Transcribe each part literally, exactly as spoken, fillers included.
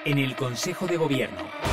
En el Consejo de Gobierno.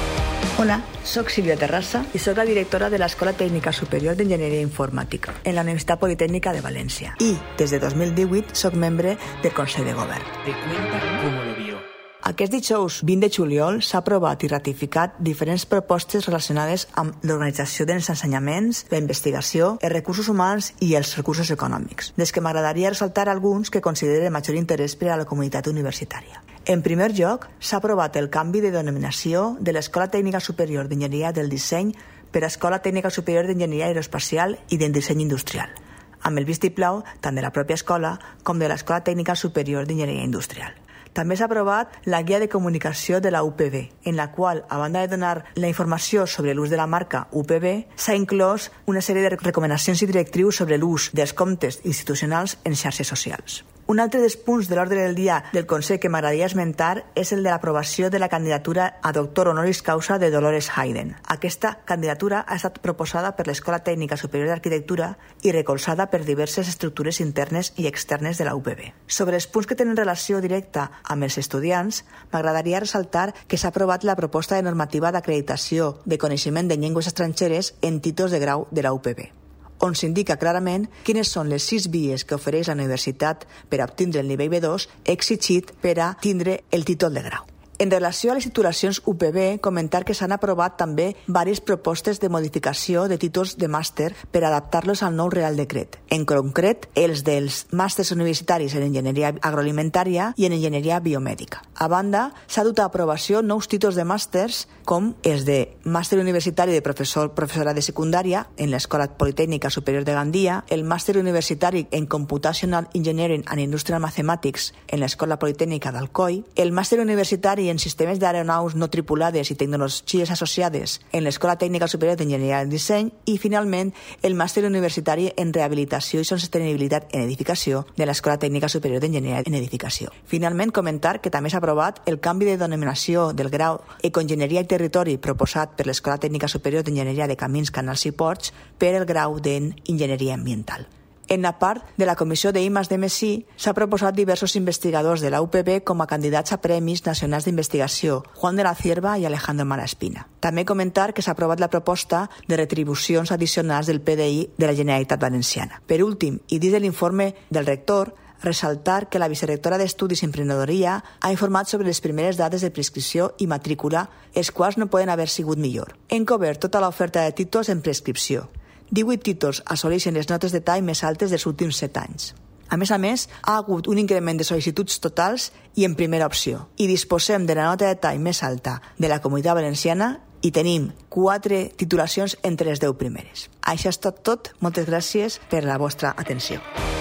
Hola, soc Sílvia Terrassa i soc la directora de l'Escola Tècnica Superior d'Enginyeria Informàtica en la Universitat Politècnica de València. I, des de dos mil divuit, soc membre del Consell de Govern. Te cuenta cómo lo vio. Aquest dijous vint de juliol s'ha aprovat i ratificat diferents propostes relacionades amb l'organització dels ensenyaments, la investigació, els recursos humans i els recursos econòmics, des que m'agradaria ressaltar alguns que considere de major interès per a la comunitat universitària. En primer lloc, s'ha aprovat el canvi de denominació de l'Escola Tècnica Superior d'Enginyeria del Disseny per a Escola Tècnica Superior d'Enginyeria Aeroespacial i del Disseny Industrial, amb el vistiplau tant de la pròpia escola com de l'Escola Tècnica Superior d'Enginyeria Industrial. També s'ha aprovat la guia de comunicació de la U P B, en la qual, a banda de donar la informació sobre l'ús de la marca U P B, s'ha inclòs una sèrie de recomanacions i directrius sobre l'ús dels comptes institucionals en xarxes socials. Un altre dels punts de l'ordre del dia del Consell que m'agradaria esmentar és el de l'aprovació de la candidatura a doctor honoris causa de Dolores Hayden. Aquesta candidatura ha estat proposada per l'Escola Tècnica Superior d'Arquitectura i recolzada per diverses estructures internes i externes de la U P B. Sobre els punts que tenen relació directa amb els estudiants, m'agradaria ressaltar que s'ha aprovat la proposta de normativa d'acreditació de coneixement de llengües estrangeres en títols de grau de la U P B, on s'indica clarament quines són les sis vies que ofereix la universitat per a obtindre el nivell B dos exigit per a tindre el títol de grau. En relació a les titulacions U P B, comentar que s'han aprovat també diverses propostes de modificació de títols de màster per adaptar-los al nou Real Decret. En concret, els dels màsters universitaris en Enginyeria Agroalimentària i en Enginyeria Biomèdica. A banda, s'ha dut a aprovació nous títols de màsters com els de Màster Universitari de Professor Professora de Secundària en l'Escola Politècnica Superior de Gandia, el Màster Universitari en Computational Engineering and Industrial Mathematics en l'Escola Politècnica d'Alcoi, el Màster Universitari en sistemes d'aeronaus no tripulades i tecnologies associades en l'Escola Tècnica Superior d'Enginyeria del Disseny i, finalment, el Màster Universitari en Rehabilitació i Sostenibilitat en Edificació de l'Escola Tècnica Superior d'Enginyeria en Edificació. Finalment, comentar que també s'ha aprovat el canvi de denominació del grau Ecoenginyeria i Territori proposat per l'Escola Tècnica Superior d'Enginyeria de Camins, Canals i Ports per el grau d'Enginyeria Ambiental. En la part de la Comissió de I més D més I s'ha proposat diversos investigadors de la U P B com a candidats a Premis Nacionals d'Investigació, Juan de la Cierva i Alejandro Malaspina. També comentar que s'ha aprovat la proposta de retribucions addicionals del P D I de la Generalitat Valenciana. Per últim, i dins de l'informe del rector, ressaltar que la vicerectora d'Estudis i Emprenedoria ha informat sobre les primeres dades de prescripció i matrícula, els quals no poden haver sigut millor. Hem cobert tota l'oferta de títols en prescripció. divuit títols assoleixen les notes de tall més altes dels últims set anys. A més a més, ha hagut un increment de sol·licituds totals i en primera opció. I disposem de la nota de tall més alta de la Comunitat Valenciana i tenim quatre titulacions entre les deu primeres. Això és tot tot. Moltes gràcies per la vostra atenció.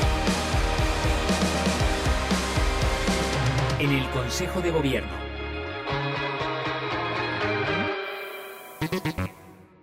En el Consejo de Gobierno.